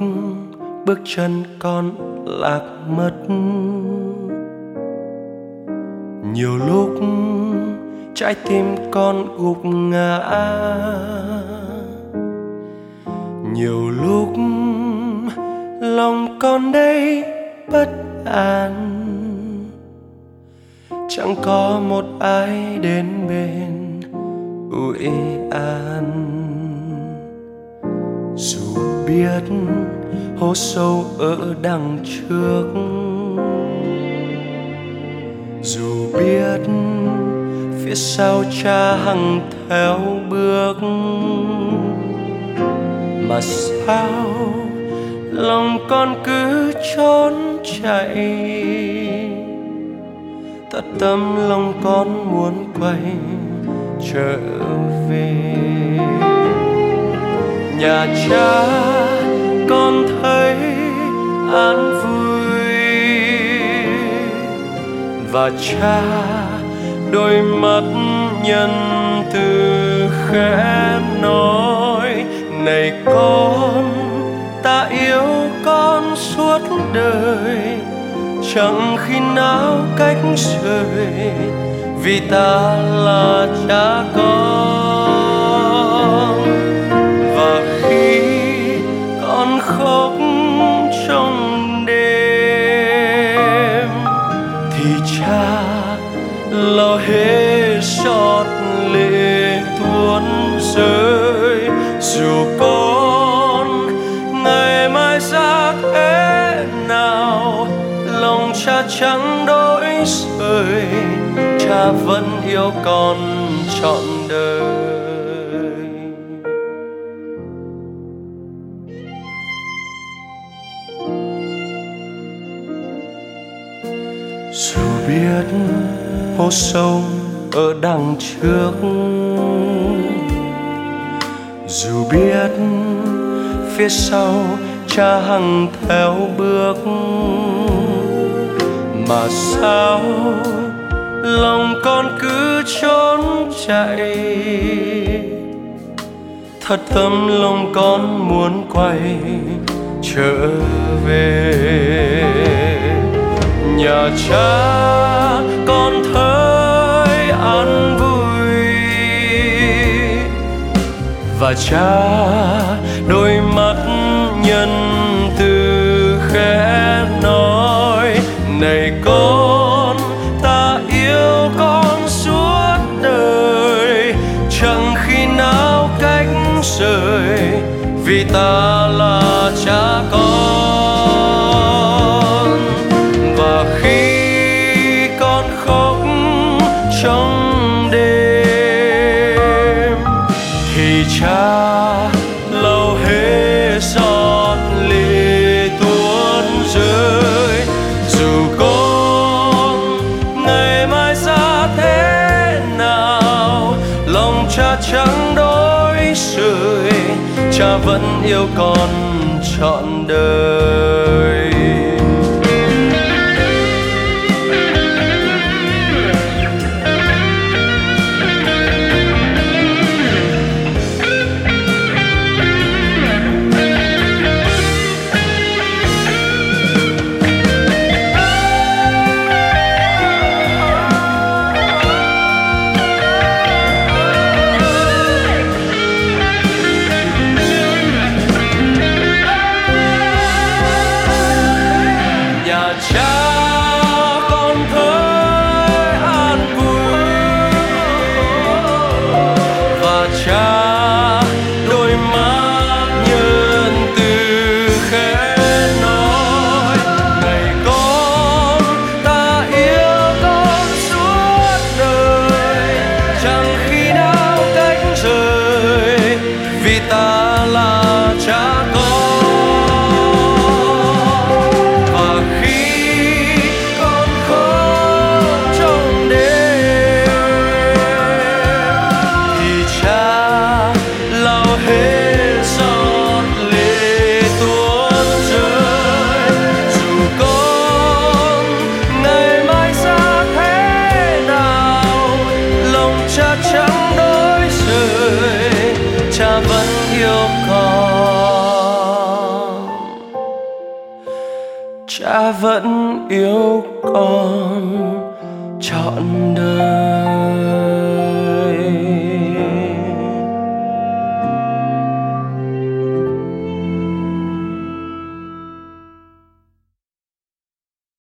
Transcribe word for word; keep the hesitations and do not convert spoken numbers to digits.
bước chân con lạc mất. Nhiều lúc trái tim con gục ngã, nhiều lúc lòng con đây bất an, chẳng có một ai đến bên ủi an. Dù biết hố sâu ở đằng trước, dù biết phía sau cha hằng theo bước, mà sao lòng con cứ trốn chạy. Thật tâm lòng con muốn quay trở về nhà cha. Con thấy an vui và cha đôi mắt nhân từ khẽ nói: này con, ta yêu con suốt đời, chẳng khi nào cách rời, vì ta là cha con. Và khi con khóc trong đêm thì cha lau hết giọt lệ tuôn rơi. Dù con ngày mai ra thế nào, lòng cha chẳng đổi rời, cha vẫn yêu con trọn đời. Dù biết hố sâu ở đằng trước, dù biết phía sau cha hằng theo bước, mà sao lòng con cứ trốn chạy. Thật tâm lòng con muốn quay trở về nhà cha. Con thấy an vui và cha đôi mắt nhân từ khẽ nói: này con, ta yêu con suốt đời, chẳng khi nào cách rời, vì ta là cha con. Và khi con khóc trong đêm thì cha lau hết giọt lệ tuôn rơi. Dù con ngày mai ra thế nào, lòng cha chẳng đổi rời, cha vẫn yêu con trọn đời. cha vẫn yêu con. cha vẫn yêu con trọn đời.